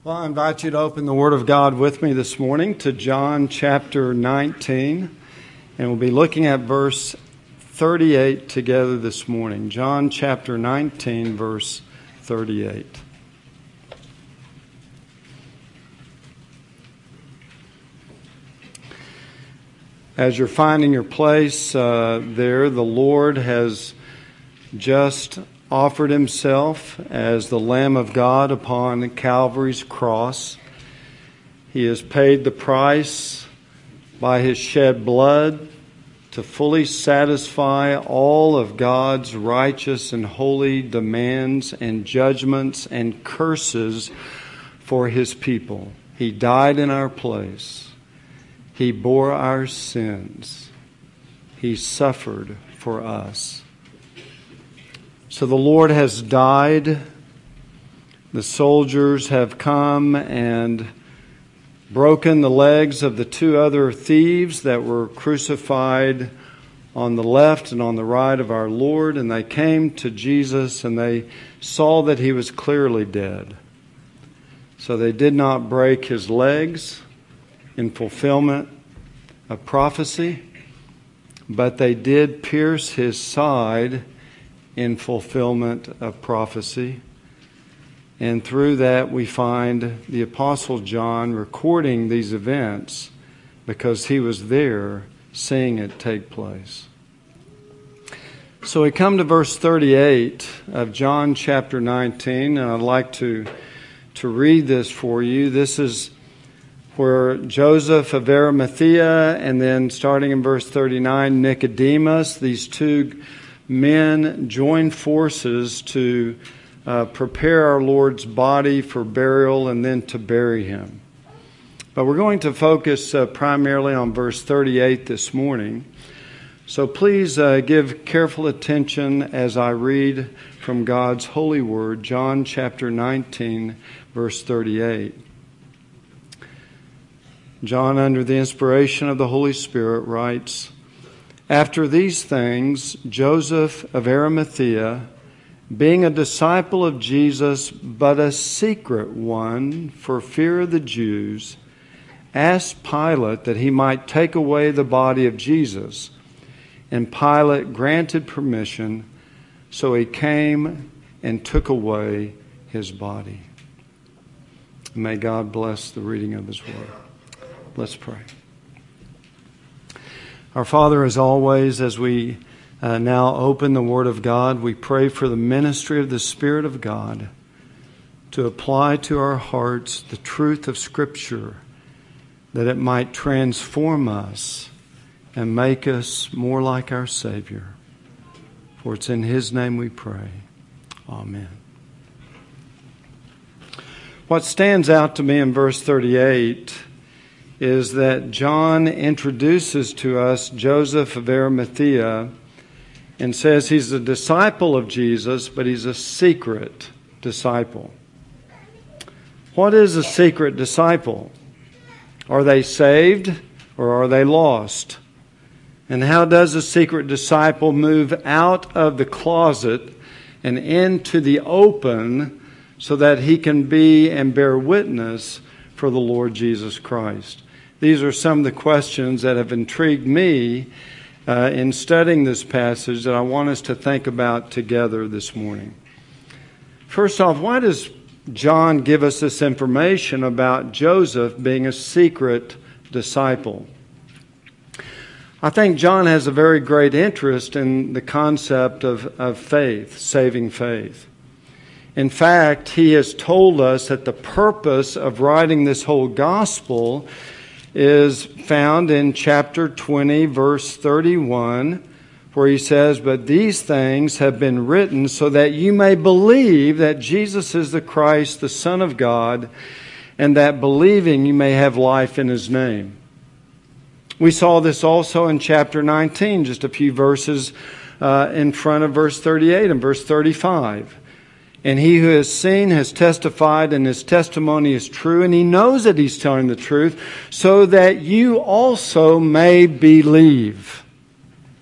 Well, I invite you to open the Word of God with me this morning to John chapter 19, and we'll be looking at verse 38 together this morning. John chapter 19, verse 38. As you're finding your place there, the Lord has just offered himself as the Lamb of God upon Calvary's cross. He has paid the price by his shed blood to fully satisfy all of God's righteous and holy demands and judgments and curses for his people. He died in our place. He bore our sins. He suffered for us. So the Lord has died. The soldiers have come and broken the legs of the two other thieves that were crucified on the left and on the right of our Lord. And they came to Jesus and they saw that he was clearly dead. So they did not break his legs in fulfillment of prophecy, but they did pierce his side in fulfillment of prophecy. And through that we find the Apostle John recording these events because he was there seeing it take place. So we come to verse 38 of John chapter 19, and I'd like to read this for you. This is where Joseph of Arimathea, and then starting in verse 39, Nicodemus, these two men join forces to prepare our Lord's body for burial and then to bury him. But we're going to focus primarily on verse 38 this morning. So please give careful attention as I read from God's holy word, John chapter 19, verse 38. John, under the inspiration of the Holy Spirit, writes, "After these things, Joseph of Arimathea, being a disciple of Jesus, but a secret one for fear of the Jews, asked Pilate that he might take away the body of Jesus. And Pilate granted permission, so he came and took away his body." May God bless the reading of his word. Let's pray. Our Father, as always, as we now open the Word of God, we pray for the ministry of the Spirit of God to apply to our hearts the truth of Scripture, that it might transform us and make us more like our Savior. For it's in His name we pray. Amen. What stands out to me in verse 38 is that John introduces to us Joseph of Arimathea and says he's a disciple of Jesus, but he's a secret disciple. What is a secret disciple? Are they saved or are they lost? And how does a secret disciple move out of the closet and into the open so that he can be and bear witness for the Lord Jesus Christ? These are some of the questions that have intrigued me in studying this passage that I want us to think about together this morning. First off, why does John give us this information about Joseph being a secret disciple? I think John has a very great interest in the concept of faith, saving faith. In fact, he has told us that the purpose of writing this whole gospel is found in chapter 20, verse 31, where he says, "But these things have been written so that you may believe that Jesus is the Christ, the Son of God, and that believing you may have life in His name." We saw this also in chapter 19, just a few verses in front of verse 38 and verse 35. "And he who has seen has testified, and his testimony is true, and he knows that he's telling the truth, so that you also may believe."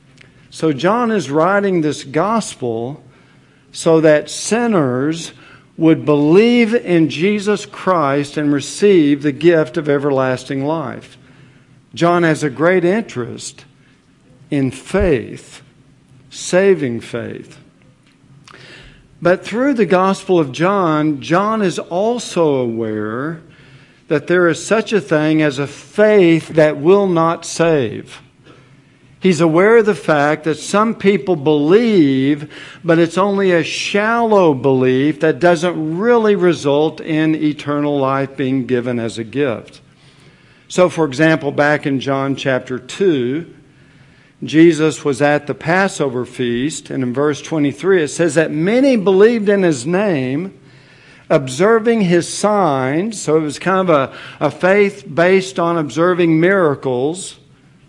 So John is writing this gospel so that sinners would believe in Jesus Christ and receive the gift of everlasting life. John has a great interest in faith, saving faith. But through the Gospel of John, John is also aware that there is such a thing as a faith that will not save. He's aware of the fact that some people believe, but it's only a shallow belief that doesn't really result in eternal life being given as a gift. So, for example, back in John chapter 2, Jesus was at the Passover feast, and in verse 23 it says that many believed in His name, observing His signs. So it was kind of a faith based on observing miracles.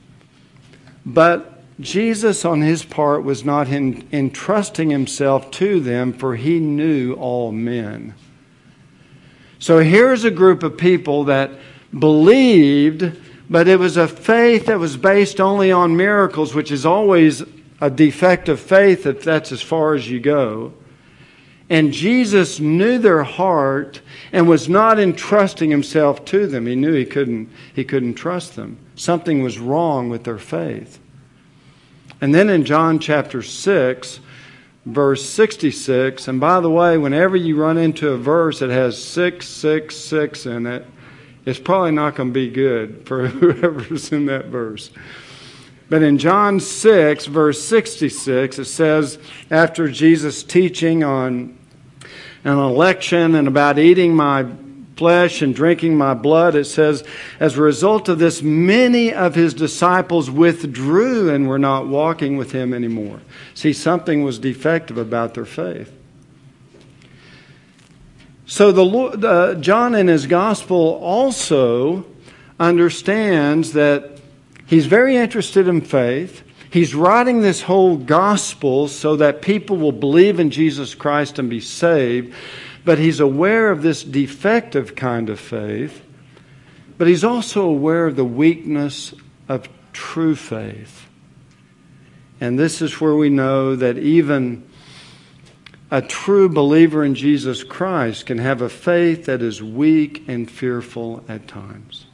But Jesus, on His part, was not entrusting Himself to them, for He knew all men. So here's a group of people that believed, but it was a faith that was based only on miracles, which is always a defective faith if that's as far as you go. And Jesus knew their heart and was not entrusting Himself to them. He knew He couldn't trust them. Something was wrong with their faith. And then in John chapter 6, verse 66, and by the way, whenever you run into a verse that has 666 in it, it's probably not going to be good for whoever's in that verse. But in John 6, verse 66, it says, after Jesus' teaching on an election and about eating my flesh and drinking my blood, it says, as a result of this, many of His disciples withdrew and were not walking with Him anymore. See, something was defective about their faith. So the Lord, John in his gospel also understands that he's very interested in faith. He's writing this whole gospel so that people will believe in Jesus Christ and be saved. But he's aware of this defective kind of faith. But he's also aware of the weakness of true faith. And this is where we know that even a true believer in Jesus Christ can have a faith that is weak and fearful at times.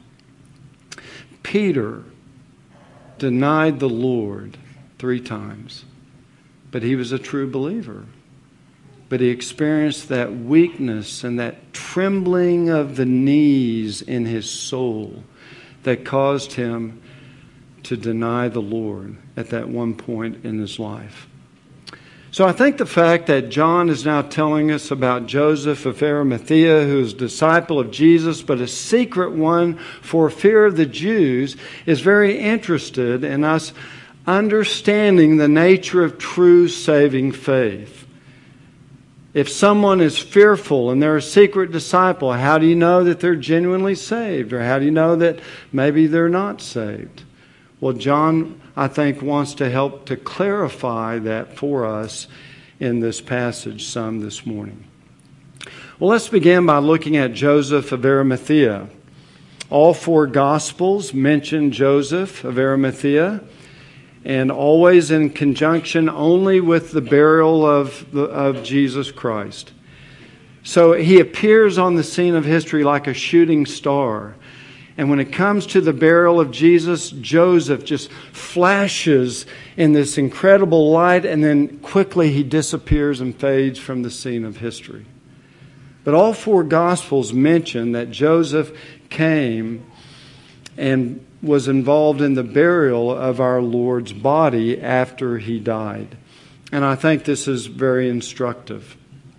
Peter denied the Lord 3 times, but he was a true believer. But he experienced that weakness and that trembling of the knees in his soul that caused him to deny the Lord at that one point in his life. So I think the fact that John is now telling us about Joseph of Arimathea, who is a disciple of Jesus, but a secret one for fear of the Jews, is very interested in us understanding the nature of true saving faith. If someone is fearful and they're a secret disciple, how do you know that they're genuinely saved? Or how do you know that maybe they're not saved? Well, John, I think, wants to help to clarify that for us in this passage some this morning. Well, let's begin by looking at Joseph of Arimathea. All 4 Gospels mention Joseph of Arimathea, and always in conjunction only with the burial of Jesus Christ. So he appears on the scene of history like a shooting star. And when it comes to the burial of Jesus, Joseph just flashes in this incredible light, and then quickly he disappears and fades from the scene of history. But all 4 Gospels mention that Joseph came and was involved in the burial of our Lord's body after He died. And I think this is very instructive.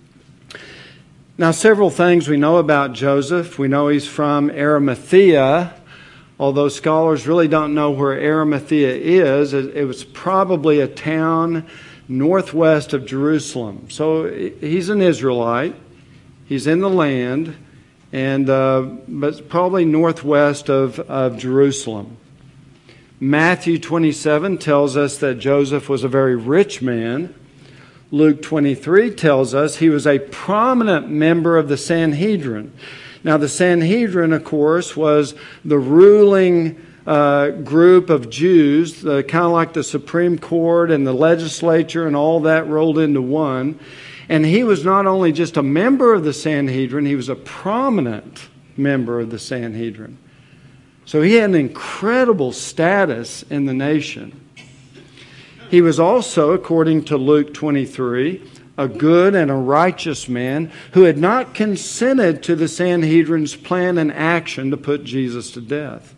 Now, several things we know about Joseph. We know he's from Arimathea, although scholars really don't know where Arimathea is. It was probably a town northwest of Jerusalem. So he's an Israelite. He's in the land, and but probably northwest of Jerusalem. Matthew 27 tells us that Joseph was a very rich man. Luke 23 tells us he was a prominent member of the Sanhedrin. Now, the Sanhedrin, of course, was the ruling group of Jews, kind of like the Supreme Court and the legislature and all that rolled into one. And he was not only just a member of the Sanhedrin, he was a prominent member of the Sanhedrin. So he had an incredible status in the nation. He was also, according to Luke 23, a good and a righteous man who had not consented to the Sanhedrin's plan and action to put Jesus to death.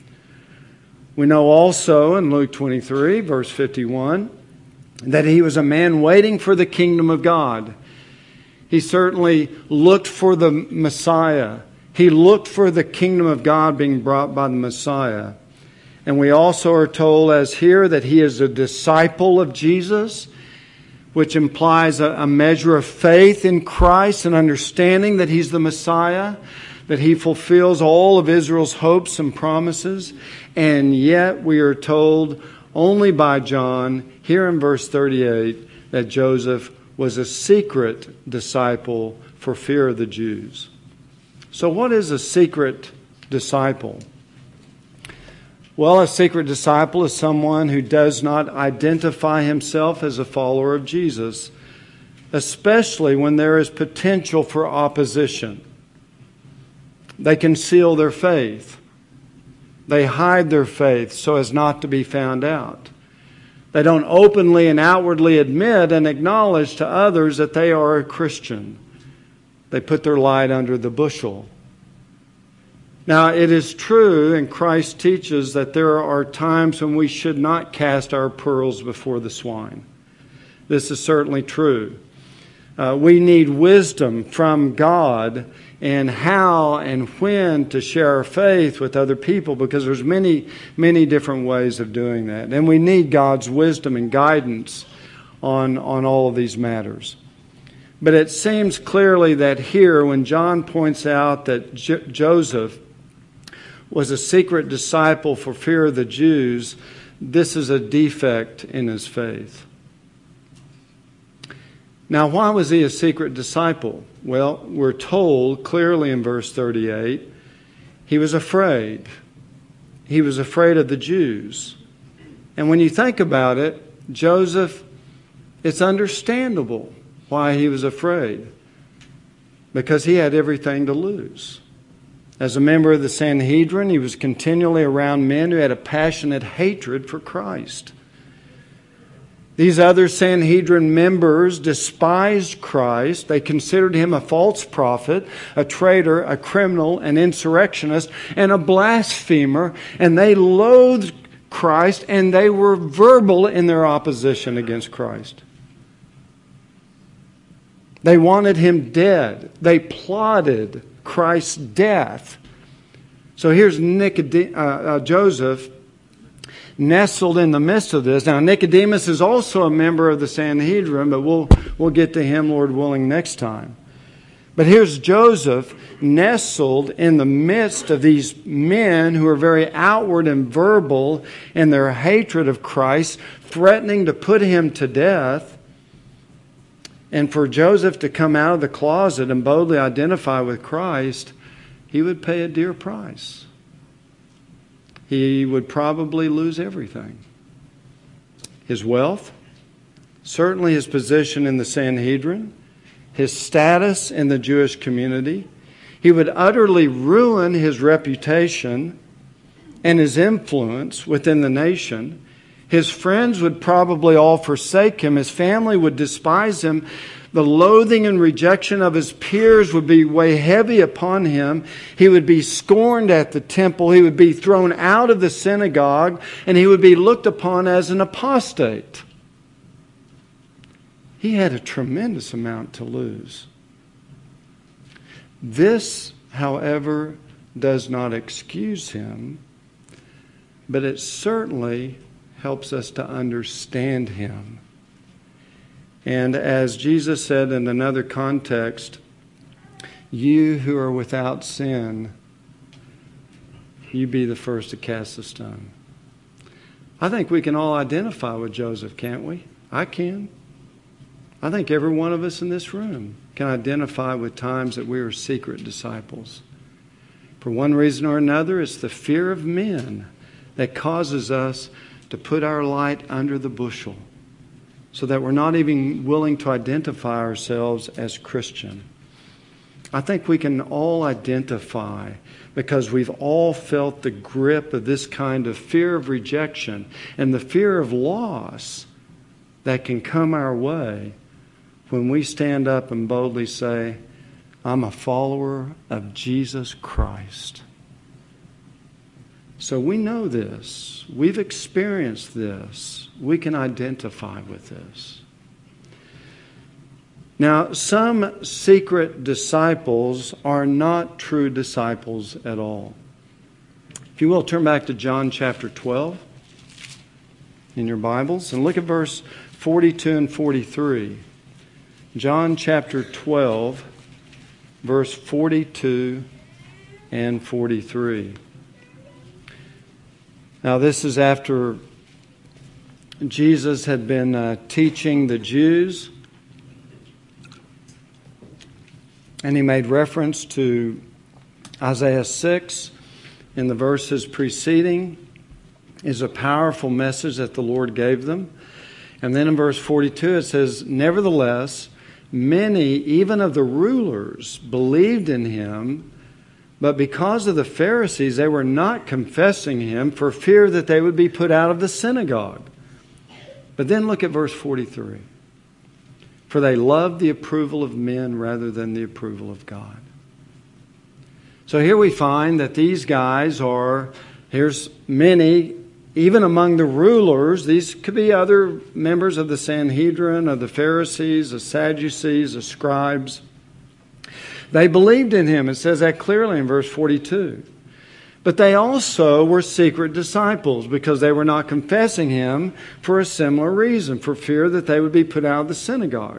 We know also in Luke 23, verse 51, that he was a man waiting for the kingdom of God. He certainly looked for the Messiah. He looked for the kingdom of God being brought by the Messiah. And we also are told as here that he is a disciple of Jesus, which implies a measure of faith in Christ and understanding that he's the Messiah, that he fulfills all of Israel's hopes and promises. And yet we are told only by John, here in verse 38, that Joseph was a secret disciple for fear of the Jews. So what is a secret disciple? Well, a secret disciple is someone who does not identify himself as a follower of Jesus, especially when there is potential for opposition. They conceal their faith. They hide their faith so as not to be found out. They don't openly and outwardly admit and acknowledge to others that they are a Christian. They put their light under the bushel. Now, it is true, and Christ teaches that there are times when we should not cast our pearls before the swine. This is certainly true. We need wisdom from God and how and when to share our faith with other people, because there's many, many different ways of doing that. And we need God's wisdom and guidance on all of these matters. But it seems clearly that here, when John points out that Joseph was a secret disciple for fear of the Jews, this is a defect in his faith. Now, why was he a secret disciple? Well, we're told clearly in verse 38, he was afraid. He was afraid of the Jews. And when you think about it, Joseph, it's understandable why he was afraid. Because he had everything to lose. As a member of the Sanhedrin, he was continually around men who had a passionate hatred for Christ. These other Sanhedrin members despised Christ. They considered him a false prophet, a traitor, a criminal, an insurrectionist, and a blasphemer. And they loathed Christ, and they were verbal in their opposition against Christ. They wanted him dead. They plotted Christ's death. So here's Joseph nestled in the midst of this. Now, Nicodemus is also a member of the Sanhedrin, but we'll get to him, Lord willing, next time. But here's Joseph nestled in the midst of these men who are very outward and verbal in their hatred of Christ, threatening to put him to death. And for Joseph to come out of the closet and boldly identify with Christ, he would pay a dear price. He would probably lose everything. His wealth, certainly his position in the Sanhedrin, his status in the Jewish community. He would utterly ruin his reputation and his influence within the nation. His friends would probably all forsake him. His family would despise him. The loathing and rejection of his peers would be weigh heavy upon him. He would be scorned at the temple. He would be thrown out of the synagogue, and he would be looked upon as an apostate. He had a tremendous amount to lose. This, however, does not excuse him, but it certainly helps us to understand him. And as Jesus said in another context, you who are without sin, you be the first to cast the stone. I think we can all identify with Joseph, can't we? I can. I think every one of us in this room can identify with times that we are secret disciples. For one reason or another, it's the fear of men that causes us to put our light under the bushel so that we're not even willing to identify ourselves as Christian. I think we can all identify because we've all felt the grip of this kind of fear of rejection and the fear of loss that can come our way when we stand up and boldly say, I'm a follower of Jesus Christ. So we know this. We've experienced this. We can identify with this. Now, some secret disciples are not true disciples at all. If you will, turn back to John chapter 12 in your Bibles and look at verse 42 and 43. John chapter 12, verse 42 and 43. Now, this is after Jesus had been teaching the Jews. And he made reference to Isaiah 6 in the verses preceding is a powerful message that the Lord gave them. And then in verse 42 it says, nevertheless, many, even of the rulers, believed in him, but because of the Pharisees, they were not confessing him for fear that they would be put out of the synagogue. But then look at verse 43. For they loved the approval of men rather than the approval of God. So here we find that these guys here's many, even among the rulers. These could be other members of the Sanhedrin, of the Pharisees, the Sadducees, the scribes. They believed in him. It says that clearly in verse 42. But they also were secret disciples because they were not confessing him for a similar reason, for fear that they would be put out of the synagogue.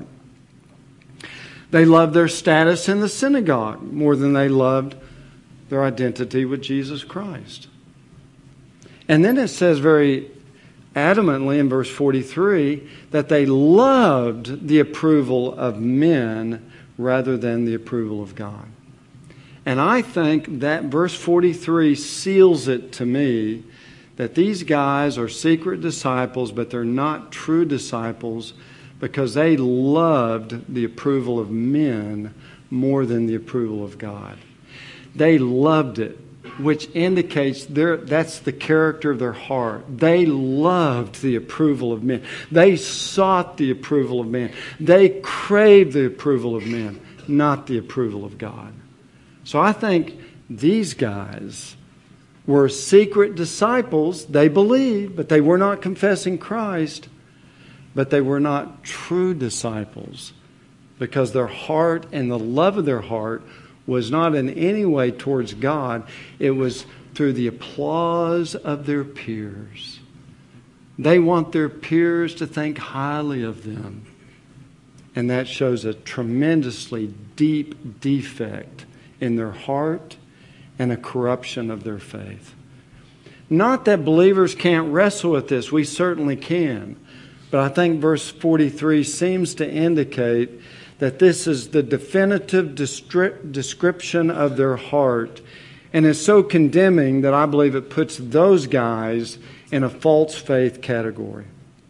They loved their status in the synagogue more than they loved their identity with Jesus Christ. And then it says very adamantly in verse 43 that they loved the approval of men rather than the approval of God. And I think that verse 43 seals it to me that these guys are secret disciples, but they're not true disciples because they loved the approval of men more than the approval of God. They loved it, which indicates that's the character of their heart. They loved the approval of men. They sought the approval of men. They craved the approval of men, not the approval of God. So I think these guys were secret disciples. They believed, but they were not confessing Christ. But they were not true disciples because their heart and the love of their heart was not in any way towards God. It was through the applause of their peers. They want their peers to think highly of them. And that shows a tremendously deep defect in their heart and a corruption of their faith. Not that believers can't wrestle with this. We certainly can. But I think verse 43 seems to indicate that this is the definitive description of their heart and is so condemning that I believe it puts those guys in a false faith category.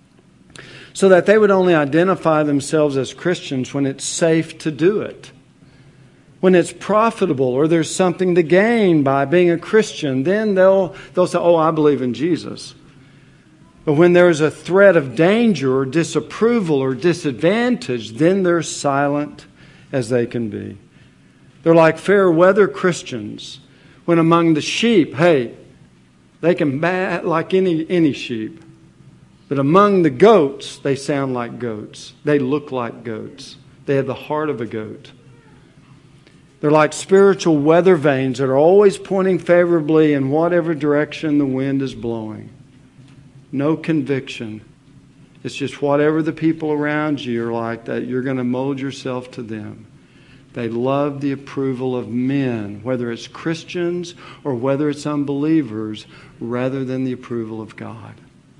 So that they would only identify themselves as Christians when it's safe to do it. When it's profitable or there's something to gain by being a Christian, then they'll say, oh, I believe in Jesus. But when there's a threat of danger or disapproval or disadvantage, then they're silent as they can be. They're like fair weather Christians. When among the sheep, hey, they can bat like any sheep. But among the goats, they sound like goats. They look like goats. They have the heart of a goat. They're like spiritual weather vanes that are always pointing favorably in whatever direction the wind is blowing. No conviction. It's just whatever the people around you are like, that you're going to mold yourself to them. They love the approval of men, whether it's Christians or whether it's unbelievers, rather than the approval of God.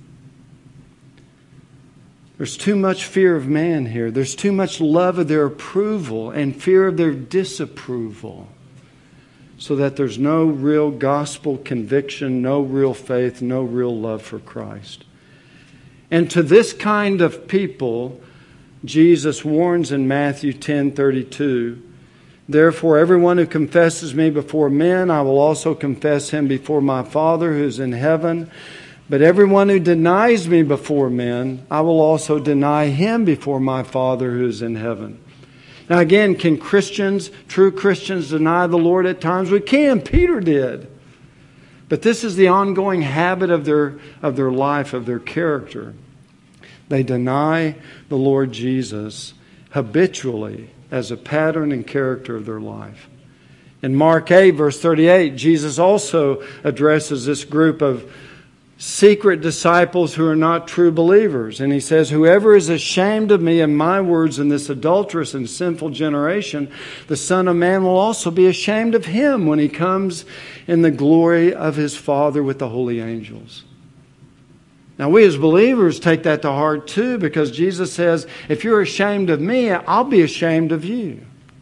There's too much fear of man here. There's too much love of their approval and fear of their disapproval, so that there's no real gospel conviction, no real faith, no real love for Christ. And to this kind of people, Jesus warns in Matthew 10:32, "Therefore everyone who confesses me before men, I will also confess him before my Father who is in heaven. But everyone who denies me before men, I will also deny him before my Father who is in heaven." Now again, can Christians, true Christians, deny the Lord at times? We can. Peter did. But this is the ongoing habit of their life, of their character. They deny the Lord Jesus habitually as a pattern and character of their life. In Mark 8, verse 38, Jesus also addresses this group of secret disciples who are not true believers. And he says, "Whoever is ashamed of me and my words in this adulterous and sinful generation, the Son of Man will also be ashamed of him when he comes in the glory of his Father with the holy angels." Now we as believers take that to heart too, because Jesus says, if you're ashamed of me, I'll be ashamed of you.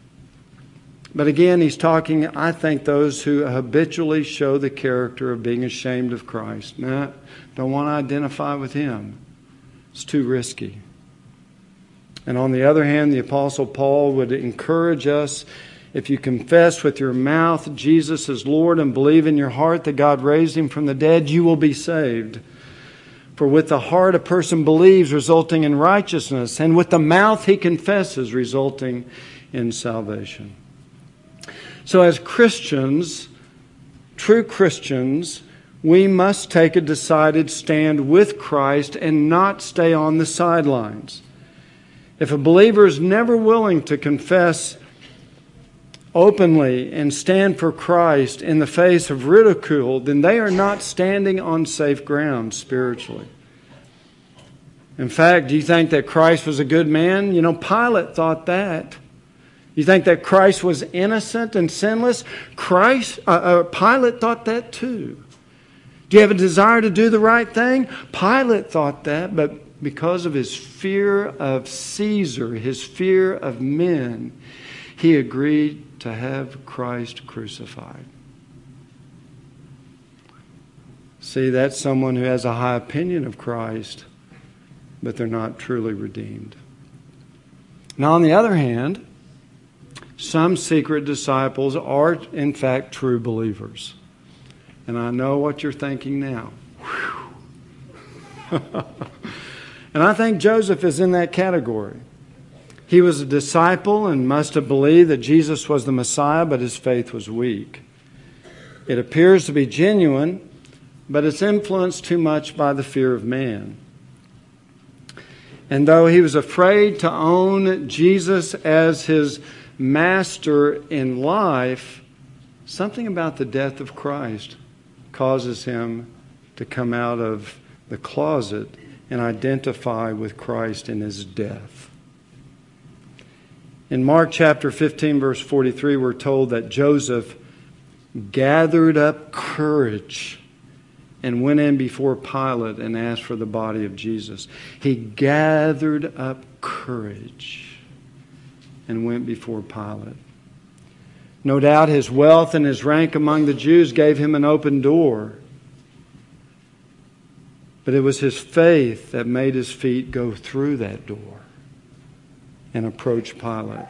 But again, he's talking, I think, those who habitually show the character of being ashamed of Christ. Nah, don't want to identify with him. It's too risky. And on the other hand, the Apostle Paul would encourage us, if you confess with your mouth Jesus is Lord and believe in your heart that God raised him from the dead, you will be saved. For with the heart a person believes, resulting in righteousness, and with the mouth he confesses, resulting in salvation. So as Christians, true Christians, we must take a decided stand with Christ and not stay on the sidelines. If a believer is never willing to confess openly and stand for Christ in the face of ridicule, then they are not standing on safe ground spiritually. In fact, do you think that Christ was a good man? You know, Pilate thought that. You think that Christ was innocent and sinless? Pilate thought that too. Do you have a desire to do the right thing? Pilate thought that, but because of his fear of Caesar, his fear of men, he agreed to have Christ crucified. See, that's someone who has a high opinion of Christ, but they're not truly redeemed. Now, on the other hand, some secret disciples are, in fact, true believers. And I know what you're thinking now. And I think Joseph is in that category. He was a disciple and must have believed that Jesus was the Messiah, but his faith was weak. It appears to be genuine, but it's influenced too much by the fear of man. And though he was afraid to own Jesus as his master in life, something about the death of Christ causes him to come out of the closet and identify with Christ in his death. In Mark chapter 15, verse 43, we're told that Joseph gathered up courage and went in before Pilate and asked for the body of Jesus. He gathered up courage and went before Pilate. No doubt his wealth and his rank among the Jews gave him an open door. But it was his faith that made his feet go through that door and approach Pilate.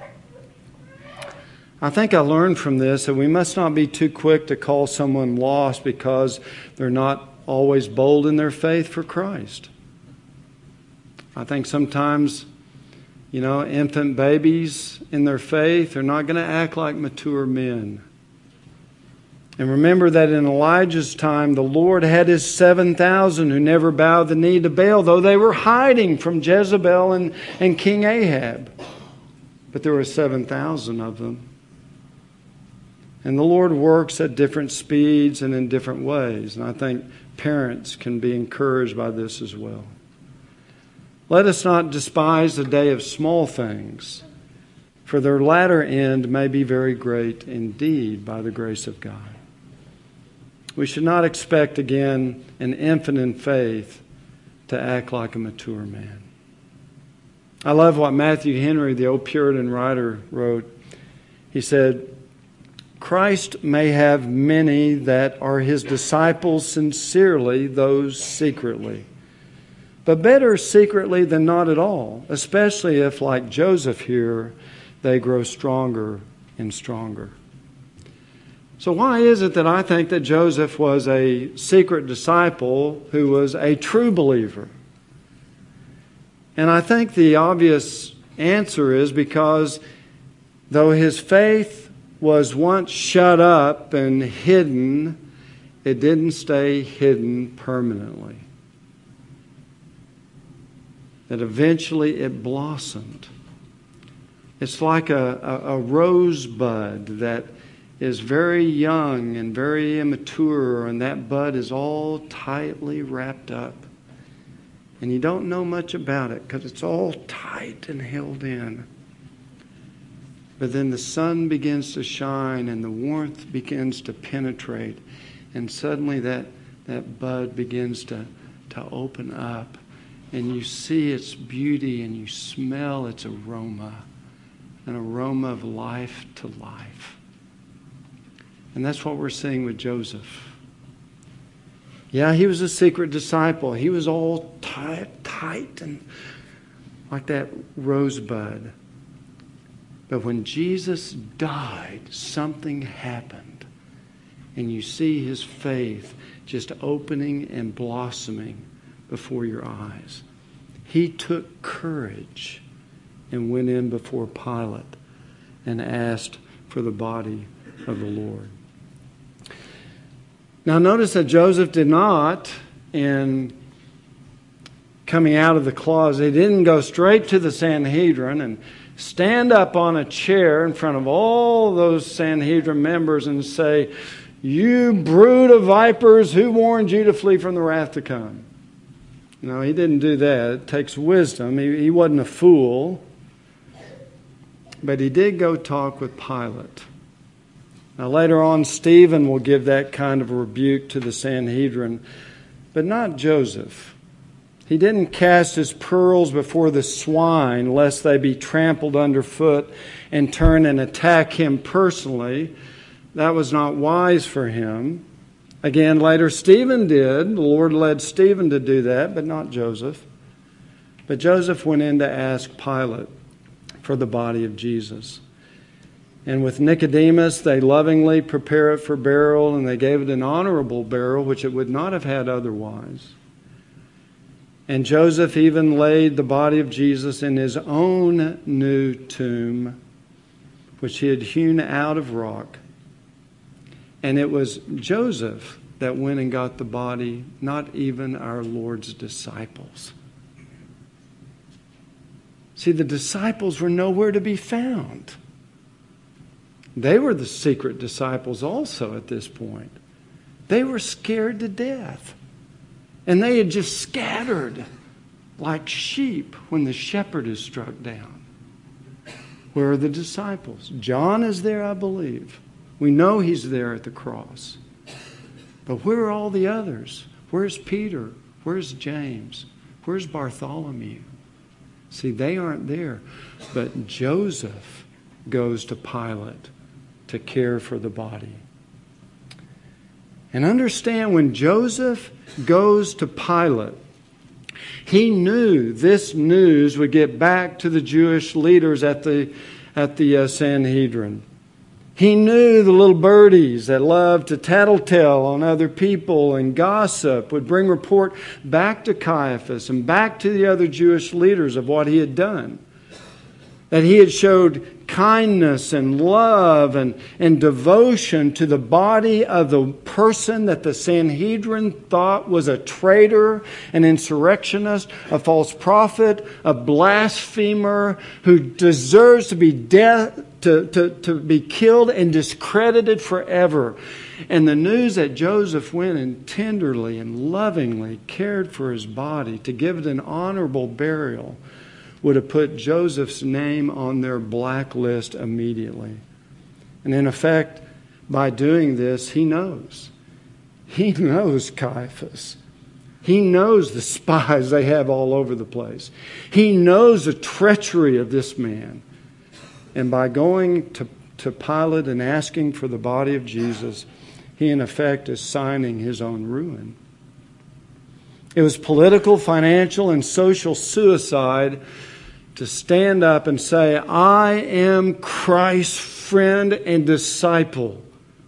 I think I learned from this that we must not be too quick to call someone lost because they're not always bold in their faith for Christ. I think sometimes, infant babies in their faith are not going to act like mature men. And remember that in Elijah's time, the Lord had his 7,000 who never bowed the knee to Baal, though they were hiding from Jezebel and King Ahab. But there were 7,000 of them. And the Lord works at different speeds and in different ways. And I think parents can be encouraged by this as well. Let us not despise the day of small things, for their latter end may be very great indeed by the grace of God. We should not expect, again, an infant in faith to act like a mature man. I love what Matthew Henry, the old Puritan writer, wrote. He said, "Christ may have many that are his disciples sincerely, those secretly. But better secretly than not at all, especially if, like Joseph here, they grow stronger and stronger. So why is it that I think that Joseph was a secret disciple who was a true believer? And I think the obvious answer is because though his faith was once shut up and hidden, it didn't stay hidden permanently. That eventually it blossomed. It's like a rosebud that is very young and very immature, and that bud is all tightly wrapped up. And you don't know much about it because it's all tight and held in. But then the sun begins to shine and the warmth begins to penetrate. And suddenly that bud begins to open up. And you see its beauty and you smell its aroma. An aroma of life to life. And that's what we're seeing with Joseph. Yeah, he was a secret disciple. He was all tight and like that rosebud. But when Jesus died, something happened. And you see his faith just opening and blossoming before your eyes. He took courage and went in before Pilate and asked for the body of the Lord. Now notice that Joseph did not, in coming out of the closet, he didn't go straight to the Sanhedrin and stand up on a chair in front of all those Sanhedrin members and say, "You brood of vipers, who warned you to flee from the wrath to come?" No, he didn't do that. It takes wisdom. He wasn't a fool. But he did go talk with Pilate. Now later on, Stephen will give that kind of a rebuke to the Sanhedrin, but not Joseph. He didn't cast his pearls before the swine, lest they be trampled underfoot and turn and attack him personally. That was not wise for him. Again, later Stephen did. The Lord led Stephen to do that, but not Joseph. But Joseph went in to ask Pilate for the body of Jesus. And with Nicodemus, they lovingly prepare it for burial, and they gave it an honorable burial, which it would not have had otherwise. And Joseph even laid the body of Jesus in his own new tomb, which he had hewn out of rock. And it was Joseph that went and got the body, not even our Lord's disciples. See, the disciples were nowhere to be found. They were the secret disciples also at this point. They were scared to death. And they had just scattered like sheep when the shepherd is struck down. Where are the disciples? John is there, I believe. We know he's there at the cross. But where are all the others? Where's Peter? Where's James? Where's Bartholomew? See, they aren't there. But Joseph goes to Pilate to care for the body. And understand, when Joseph goes to Pilate, he knew this news would get back to the Jewish leaders at the Sanhedrin. He knew the little birdies that loved to tattletale on other people and gossip would bring report back to Caiaphas and back to the other Jewish leaders of what he had done. That he had showed kindness and love and devotion to the body of the person that the Sanhedrin thought was a traitor, an insurrectionist, a false prophet, a blasphemer who deserves to be to be killed and discredited forever. And the news that Joseph went and tenderly and lovingly cared for his body to give it an honorable burial would have put Joseph's name on their blacklist immediately. And in effect, by doing this, he knows. He knows Caiaphas. He knows the spies they have all over the place. He knows the treachery of this man. And by going to Pilate and asking for the body of Jesus, he in effect is signing his own ruin. It was political, financial, and social suicide to stand up and say, I am Christ's friend and disciple.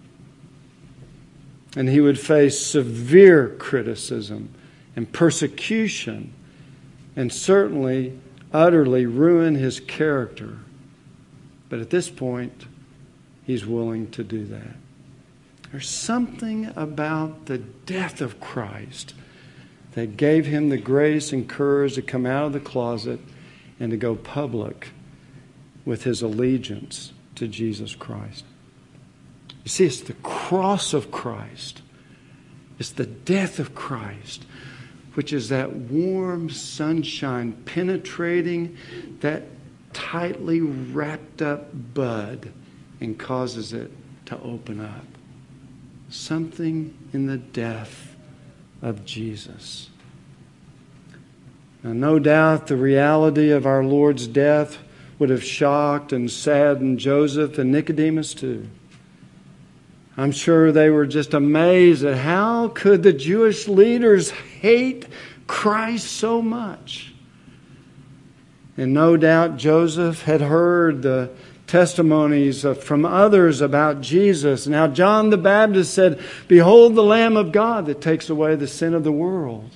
And he would face severe criticism and persecution, and certainly utterly ruin his character. But at this point, he's willing to do that. There's something about the death of Christ that gave him the grace and courage to come out of the closet and to go public with his allegiance to Jesus Christ. You see, it's the cross of Christ. It's the death of Christ, which is that warm sunshine penetrating that tightly wrapped up bud and causes it to open up. Something in the death of Jesus. Now, no doubt the reality of our Lord's death would have shocked and saddened Joseph and Nicodemus too. I'm sure they were just amazed at how could the Jewish leaders hate Christ so much. And no doubt Joseph had heard the testimonies from others about Jesus. Now John the Baptist said, "Behold the Lamb of God that takes away the sin of the world."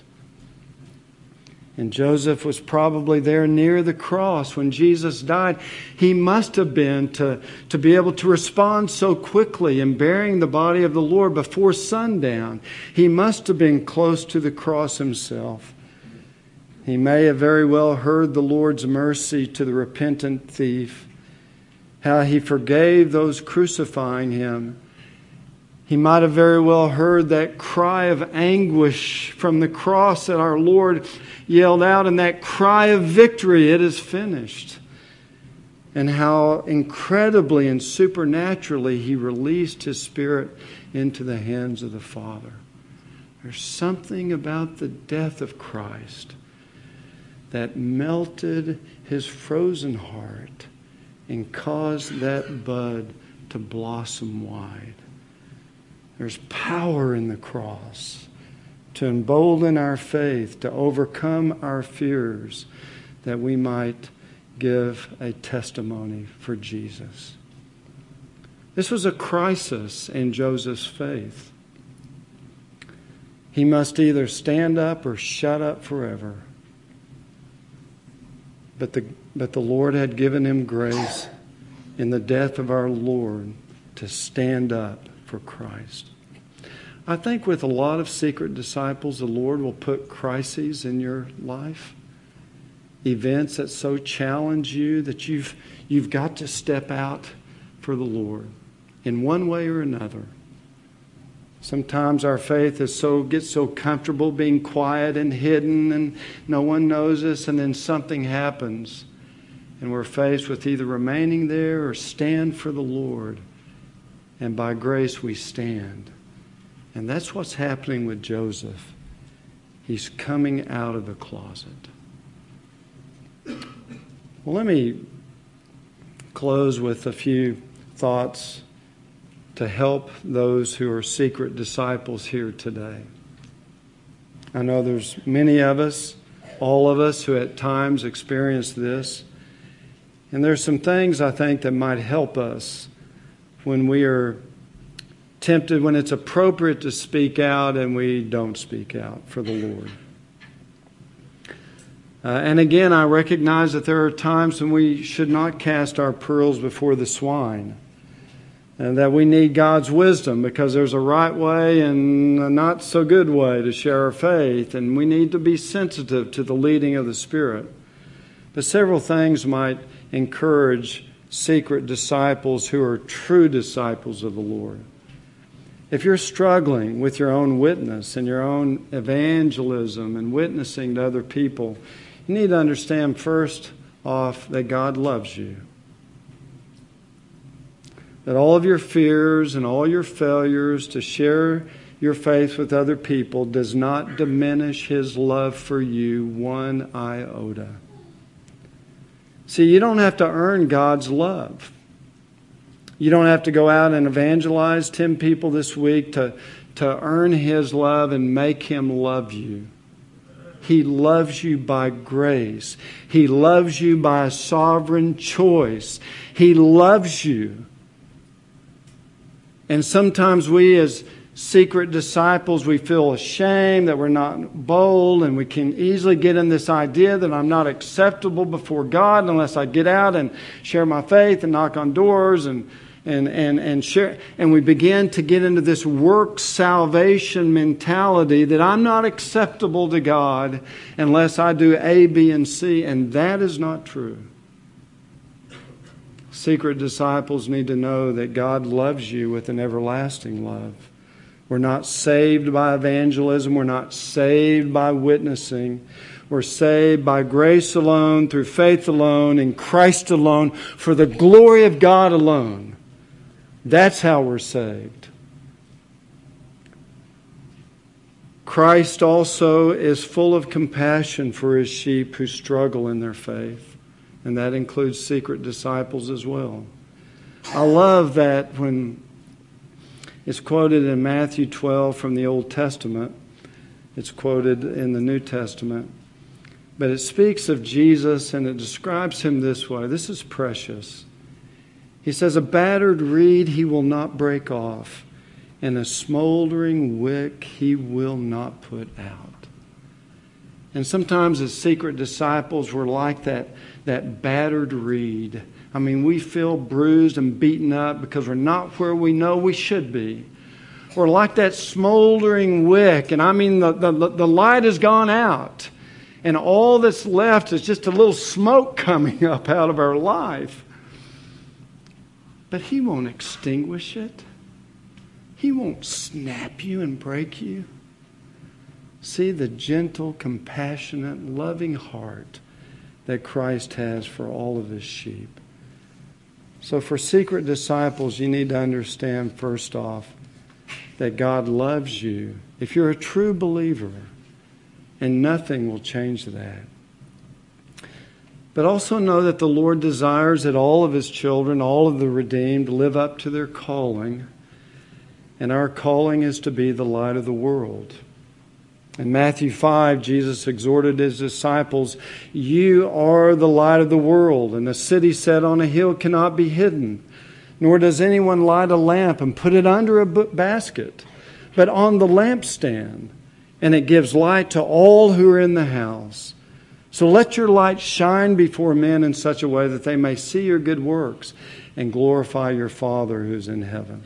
And Joseph was probably there near the cross when Jesus died. He must have been to be able to respond so quickly in bearing the body of the Lord before sundown. He must have been close to the cross himself. He may have very well heard the Lord's mercy to the repentant thief, how he forgave those crucifying him. He might have very well heard that cry of anguish from the cross that our Lord yelled out, and that cry of victory, "It is finished." And how incredibly and supernaturally he released his spirit into the hands of the Father. There's something about the death of Christ that melted his frozen heart and caused that bud to blossom wide. There's power in the cross to embolden our faith, to overcome our fears, that we might give a testimony for Jesus. This was a crisis in Joseph's faith. He must either stand up or shut up forever. But the Lord had given him grace in the death of our Lord to stand up for Christ. I think with a lot of secret disciples, the Lord will put crises in your life, events that so challenge you that you've got to step out for the Lord in one way or another. Sometimes our faith gets so comfortable being quiet and hidden and no one knows us, and then something happens and we're faced with either remaining there or stand for the Lord. And by grace we stand. And that's what's happening with Joseph. He's coming out of the closet. Well, let me close with a few thoughts to help those who are secret disciples here today. I know there's many of us, all of us, who at times experience this. And there's some things I think that might help us when we are tempted, when it's appropriate to speak out and we don't speak out for the Lord. And again, I recognize that there are times when we should not cast our pearls before the swine. And that we need God's wisdom, because there's a right way and a not so good way to share our faith. And we need to be sensitive to the leading of the Spirit. But several things might encourage secret disciples who are true disciples of the Lord. If you're struggling with your own witness and your own evangelism and witnessing to other people, you need to understand first off that God loves you. That all of your fears and all your failures to share your faith with other people does not diminish His love for you one iota. See, you don't have to earn God's love. You don't have to go out and evangelize 10 people this week to earn His love and make Him love you. He loves you by grace. He loves you by a sovereign choice. He loves you. And sometimes we as secret disciples, we feel ashamed that we're not bold, and we can easily get in this idea that I'm not acceptable before God unless I get out and share my faith and knock on doors and share. And we begin to get into this work salvation mentality that I'm not acceptable to God unless I do A, B, and C. And that is not true. Secret disciples need to know that God loves you with an everlasting love. We're not saved by evangelism. We're not saved by witnessing. We're saved by grace alone, through faith alone, in Christ alone, for the glory of God alone. That's how we're saved. Christ also is full of compassion for His sheep who struggle in their faith. And that includes secret disciples as well. I love that when it's quoted in Matthew 12 from the Old Testament. It's quoted in the New Testament. But it speaks of Jesus and it describes Him this way. This is precious. He says, a battered reed He will not break off, and a smoldering wick He will not put out. And sometimes as secret disciples, we're like that battered reed. I mean, we feel bruised and beaten up because we're not where we know we should be. We're like that smoldering wick, and I mean the light has gone out, and all that's left is just a little smoke coming up out of our life. But He won't extinguish it. He won't snap you and break you. See the gentle, compassionate, loving heart that Christ has for all of His sheep. So for secret disciples, you need to understand first off that God loves you if you're a true believer, and nothing will change that. But also know that the Lord desires that all of His children, all of the redeemed, live up to their calling. And our calling is to be the light of the world. In Matthew 5, Jesus exhorted His disciples, you are the light of the world, and a city set on a hill cannot be hidden. Nor does anyone light a lamp and put it under a basket, but on the lampstand, and it gives light to all who are in the house. So let your light shine before men in such a way that they may see your good works and glorify your Father who's in heaven.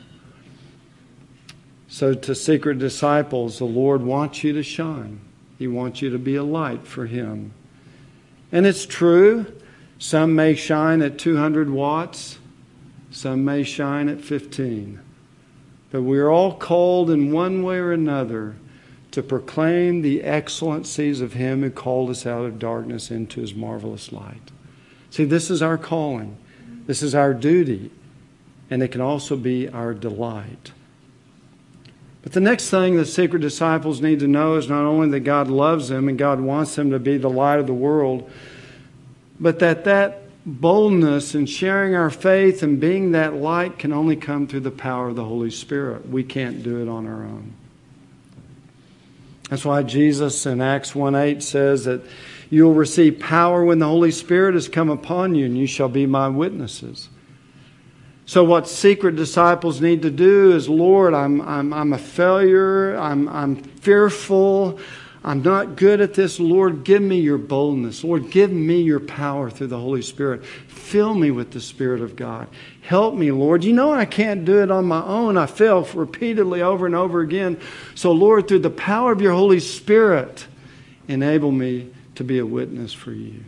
So to secret disciples, the Lord wants you to shine. He wants you to be a light for Him. And it's true, some may shine at 200 watts, some may shine at 15. But we're all called in one way or another to proclaim the excellencies of Him who called us out of darkness into His marvelous light. See, this is our calling. This is our duty. And it can also be our delight. But the next thing the secret disciples need to know is not only that God loves them and God wants them to be the light of the world, but that boldness in sharing our faith and being that light can only come through the power of the Holy Spirit. We can't do it on our own. That's why Jesus in Acts 1:8 says that you'll receive power when the Holy Spirit has come upon you, and you shall be my witnesses. So what secret disciples need to do is, Lord, I'm a failure. I'm fearful. I'm not good at this. Lord, give me your boldness. Lord, give me your power through the Holy Spirit. Fill me with the Spirit of God. Help me, Lord. You know I can't do it on my own. I fail repeatedly over and over again. So, Lord, through the power of your Holy Spirit, enable me to be a witness for you.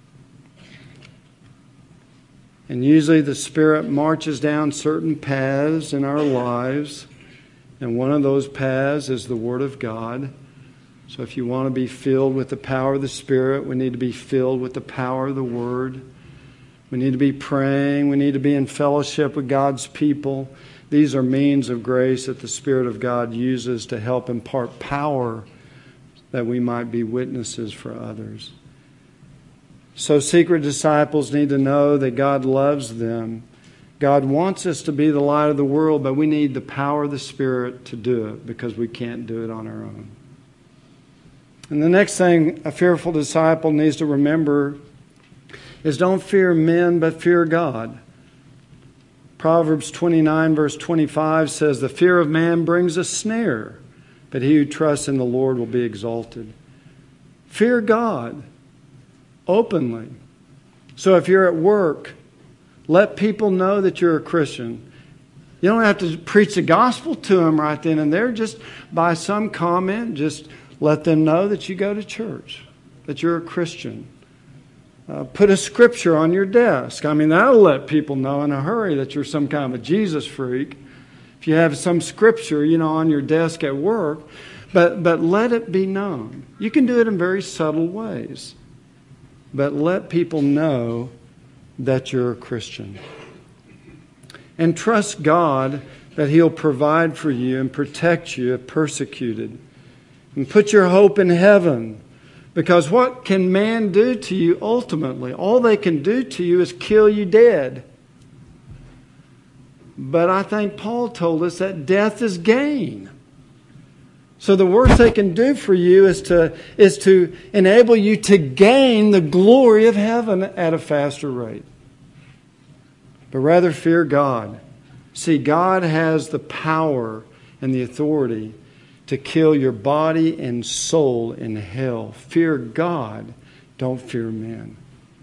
And usually the Spirit marches down certain paths in our lives. And one of those paths is the Word of God. So if you want to be filled with the power of the Spirit, we need to be filled with the power of the Word. We need to be praying. We need to be in fellowship with God's people. These are means of grace that the Spirit of God uses to help impart power that we might be witnesses for others. So secret disciples need to know that God loves them. God wants us to be the light of the world, but we need the power of the Spirit to do it because we can't do it on our own. And the next thing a fearful disciple needs to remember is don't fear men, but fear God. Proverbs 29 verse 25 says, "The fear of man brings a snare, but he who trusts in the Lord will be exalted." Fear God openly. So if you're at work, let people know that you're a Christian. You don't have to preach the gospel to them right then and there. Just by some comment, just let them know that you go to church, that you're a Christian. Put a scripture on your desk. I mean, that'll let people know in a hurry that you're some kind of a Jesus freak. If you have some scripture, on your desk at work, but let it be known. You can do it in very subtle ways, but let people know that you're a Christian. And trust God that He'll provide for you and protect you if persecuted. And put your hope in heaven. Because what can man do to you ultimately? All they can do to you is kill you dead. But I think Paul told us that death is gain. So the worst they can do for you is to enable you to gain the glory of heaven at a faster rate. But rather fear God. See, God has the power and the authority to kill your body and soul in hell. Fear God, don't fear men.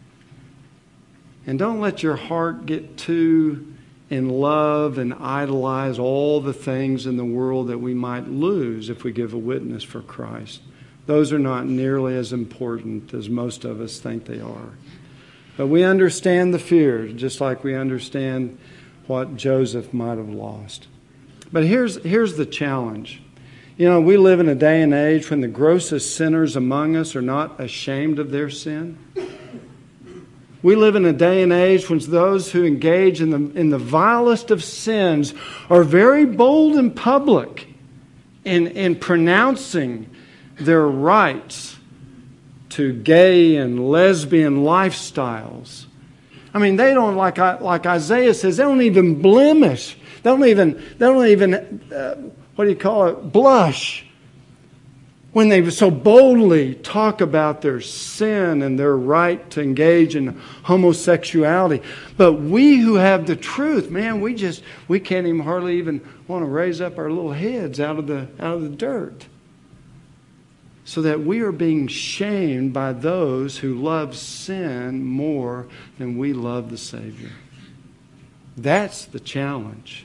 And don't let your heart get too in love and idolize all the things in the world that we might lose if we give a witness for Christ. Those are not nearly as important as most of us think they are. But we understand the fear, just like we understand what Joseph might have lost. But here's the challenge. We live in a day and age when the grossest sinners among us are not ashamed of their sin. We live in a day and age when those who engage in the vilest of sins are very bold in public in pronouncing their rights to gay and lesbian lifestyles. I mean, they don't, like Isaiah says, they don't even blemish. They don't even blush when they so boldly talk about their sin and their right to engage in homosexuality. But we who have the truth, man, we can't even hardly even want to raise up our little heads out of the dirt. So that we are being shamed by those who love sin more than we love the Savior. That's the challenge.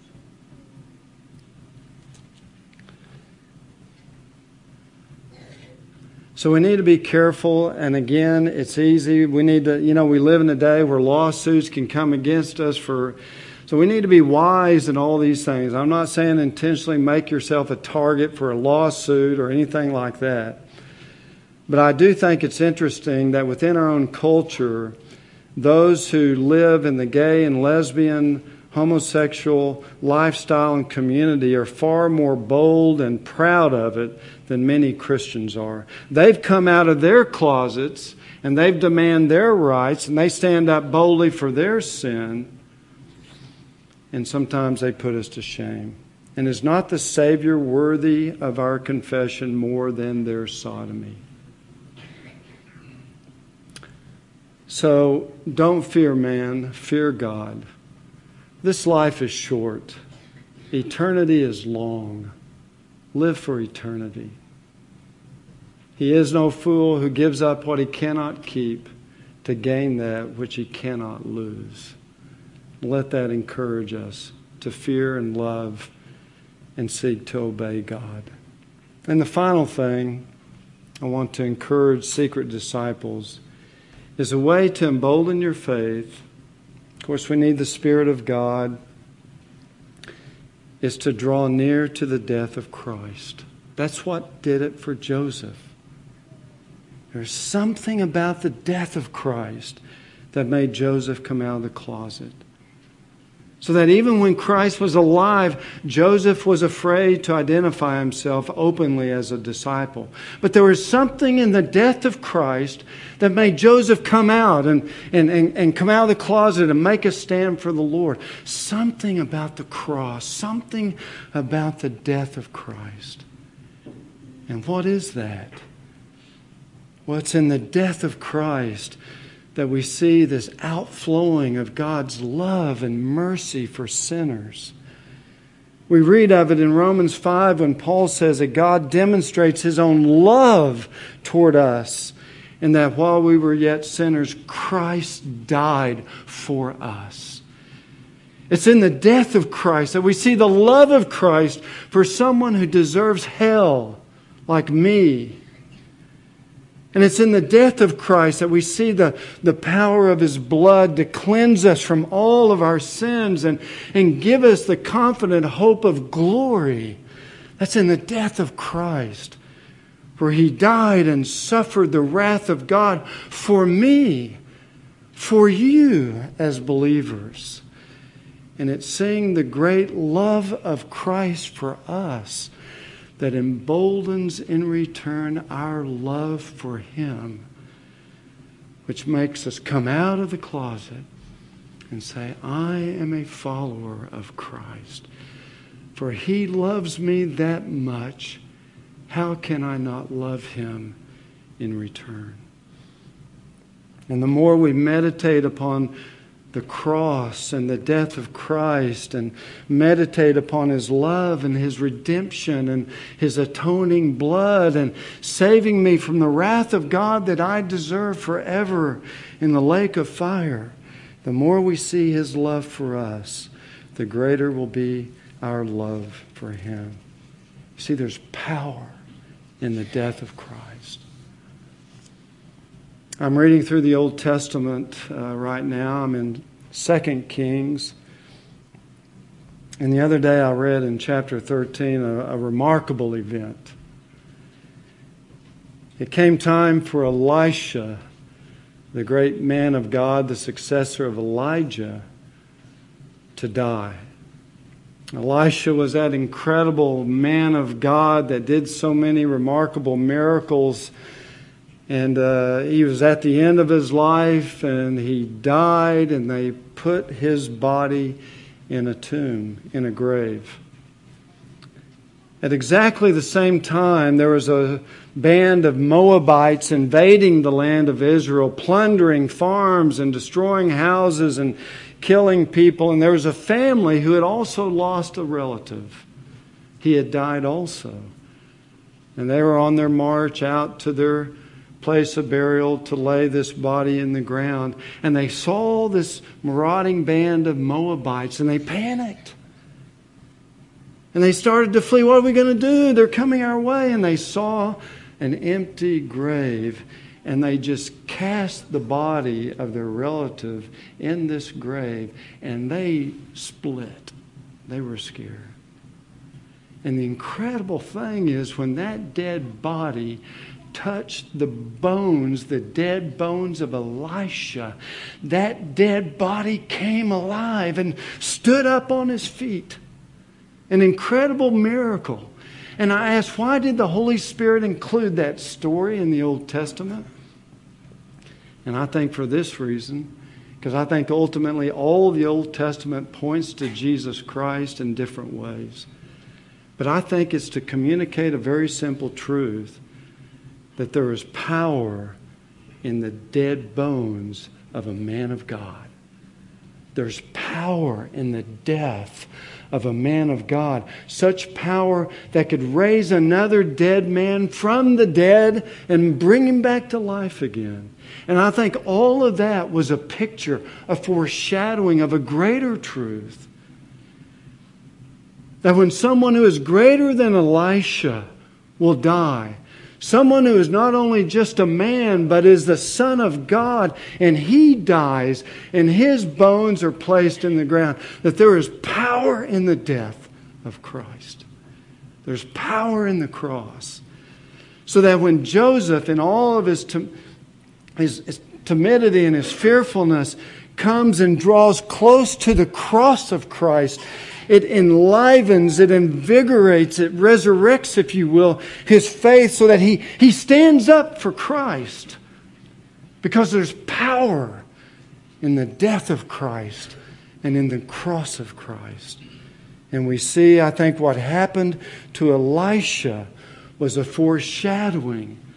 So we need to be careful, and again, it's easy. We need to, we live in a day where lawsuits can come against us so we need to be wise in all these things. I'm not saying intentionally make yourself a target for a lawsuit or anything like that. But I do think it's interesting that within our own culture, those who live in the gay and lesbian, homosexual lifestyle and community are far more bold and proud of it than many Christians are. They've come out of their closets and they've demanded their rights and they stand up boldly for their sin. And sometimes they put us to shame. And is not the Savior worthy of our confession more than their sodomy? So don't fear man, fear God. This life is short. Eternity is long. Live for eternity. He is no fool who gives up what he cannot keep to gain that which he cannot lose. Let that encourage us to fear and love and seek to obey God. And the final thing I want to encourage secret disciples is a way to embolden your faith. Of course, we need the Spirit of God. Is to draw near to the death of Christ. That's what did it for Joseph. There's something about the death of Christ that made Joseph come out of the closet. So that even when Christ was alive, Joseph was afraid to identify himself openly as a disciple. But there was something in the death of Christ that made Joseph come out and come out of the closet and make a stand for the Lord. Something about the cross, something about the death of Christ. And what is that? Well, it's in the death of Christ that we see this outflowing of God's love and mercy for sinners. We read of it in Romans 5 when Paul says that God demonstrates His own love toward us, and that while we were yet sinners, Christ died for us. It's in the death of Christ that we see the love of Christ for someone who deserves hell, like me. And it's in the death of Christ that we see the power of His blood to cleanse us from all of our sins and give us the confident hope of glory. That's in the death of Christ, where He died and suffered the wrath of God for me, for you as believers. And it's seeing the great love of Christ for us that emboldens in return our love for Him, which makes us come out of the closet and say, I am a follower of Christ. For He loves me that much. How can I not love Him in return? And the more we meditate upon the cross and the death of Christ and meditate upon His love and His redemption and His atoning blood and saving me from the wrath of God that I deserve forever in the lake of fire, the more we see His love for us, the greater will be our love for Him. You see, there's power in the death of Christ. I'm reading through the Old Testament right now. I'm in 2 Kings. And the other day I read in chapter 13 a remarkable event. It came time for Elisha, the great man of God, the successor of Elijah, to die. Elisha was that incredible man of God that did so many remarkable miracles. And he was at the end of his life, and he died, and they put his body in a tomb, in a grave. At exactly the same time, there was a band of Moabites invading the land of Israel, plundering farms and destroying houses and killing people. And there was a family who had also lost a relative. He had died also. And they were on their march out to their place of burial to lay this body in the ground. And they saw this marauding band of Moabites, and they panicked. And they started to flee. What are we going to do? They're coming our way. And they saw an empty grave, and they just cast the body of their relative in this grave, and they split. They were scared. And the incredible thing is, when that dead body touched the bones, the dead bones of Elisha, that dead body came alive and stood up on his feet. An incredible miracle. And I asked, why did the Holy Spirit include that story in the Old Testament? And I think for this reason, because I think ultimately all the Old Testament points to Jesus Christ in different ways. But I think it's to communicate a very simple truth, that there is power in the dead bones of a man of God. There's power in the death of a man of God. Such power that could raise another dead man from the dead and bring him back to life again. And I think all of that was a picture, a foreshadowing of a greater truth. That when someone who is greater than Elisha will die, someone who is not only just a man, but is the Son of God, and he dies, and his bones are placed in the ground, that there is power in the death of Christ. There's power in the cross. So that when Joseph, in all of his timidity and his fearfulness, comes and draws close to the cross of Christ, it enlivens, it invigorates, it resurrects, if you will, his faith so that he stands up for Christ. Because there's power in the death of Christ and in the cross of Christ. And we see, I think, what happened to Elisha was a foreshadowing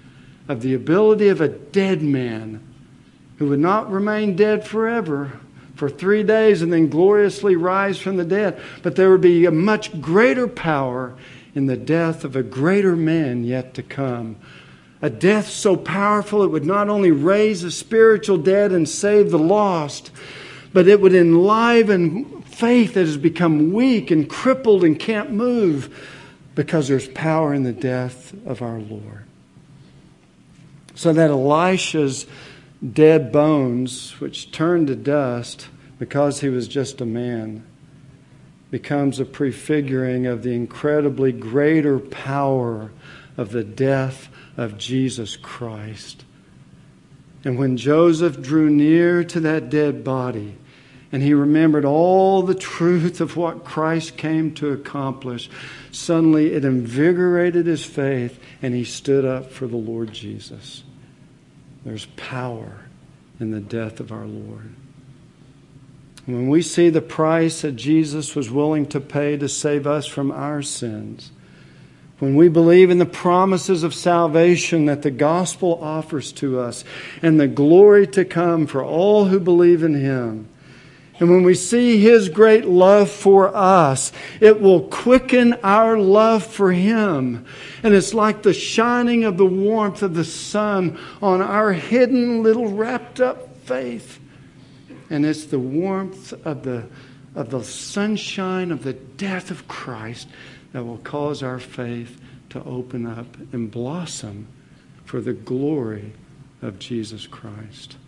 of the ability of a dead man who would not remain dead forever, for 3 days and then gloriously rise from the dead. But there would be a much greater power in the death of a greater man yet to come. A death so powerful it would not only raise the spiritual dead and save the lost, but it would enliven faith that has become weak and crippled and can't move, because there's power in the death of our Lord. So that Elisha's dead bones, which turned to dust because he was just a man, becomes a prefiguring of the incredibly greater power of the death of Jesus Christ. And when Joseph drew near to that dead body, and he remembered all the truth of what Christ came to accomplish, suddenly it invigorated his faith, and he stood up for the Lord Jesus. There's power in the death of our Lord. When we see the price that Jesus was willing to pay to save us from our sins, when we believe in the promises of salvation that the gospel offers to us and the glory to come for all who believe in Him, and when we see His great love for us, it will quicken our love for Him. And it's like the shining of the warmth of the sun on our hidden little wrapped up faith. And it's the warmth of the sunshine of the death of Christ that will cause our faith to open up and blossom for the glory of Jesus Christ.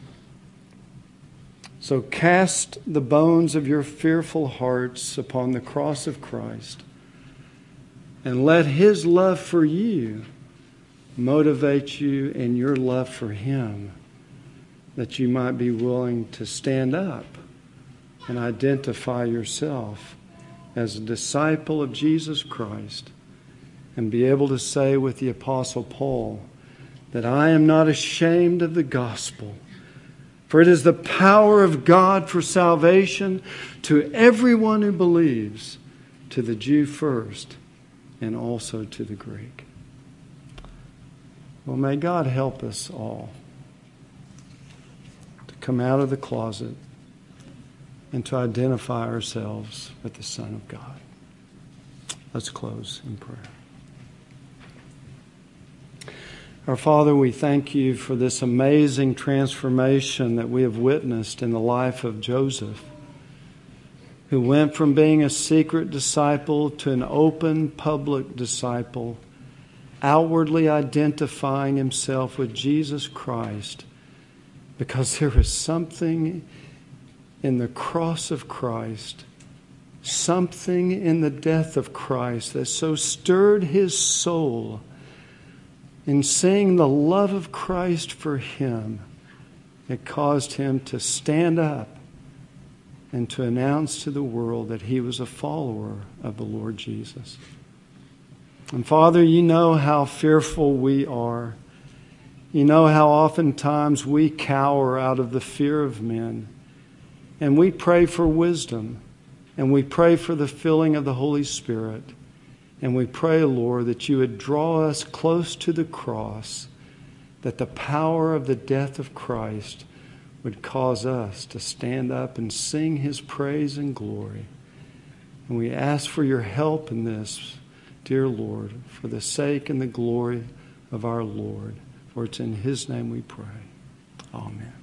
So cast the bones of your fearful hearts upon the cross of Christ, and let His love for you motivate you in your love for Him, that you might be willing to stand up and identify yourself as a disciple of Jesus Christ, and be able to say with the Apostle Paul that I am not ashamed of the gospel, for it is the power of God for salvation to everyone who believes, to the Jew first and also to the Greek. Well, may God help us all to come out of the closet and to identify ourselves with the Son of God. Let's close in prayer. Our Father, we thank You for this amazing transformation that we have witnessed in the life of Joseph, who went from being a secret disciple to an open public disciple, outwardly identifying himself with Jesus Christ, because there is something in the cross of Christ, something in the death of Christ that so stirred his soul in seeing the love of Christ for him, it caused him to stand up and to announce to the world that he was a follower of the Lord Jesus. And Father, You know how fearful we are. You know how oftentimes we cower out of the fear of men. And we pray for wisdom. And we pray for the filling of the Holy Spirit. And we pray, Lord, that You would draw us close to the cross, that the power of the death of Christ would cause us to stand up and sing His praise and glory. And we ask for Your help in this, dear Lord, for the sake and the glory of our Lord. For it's in His name we pray. Amen.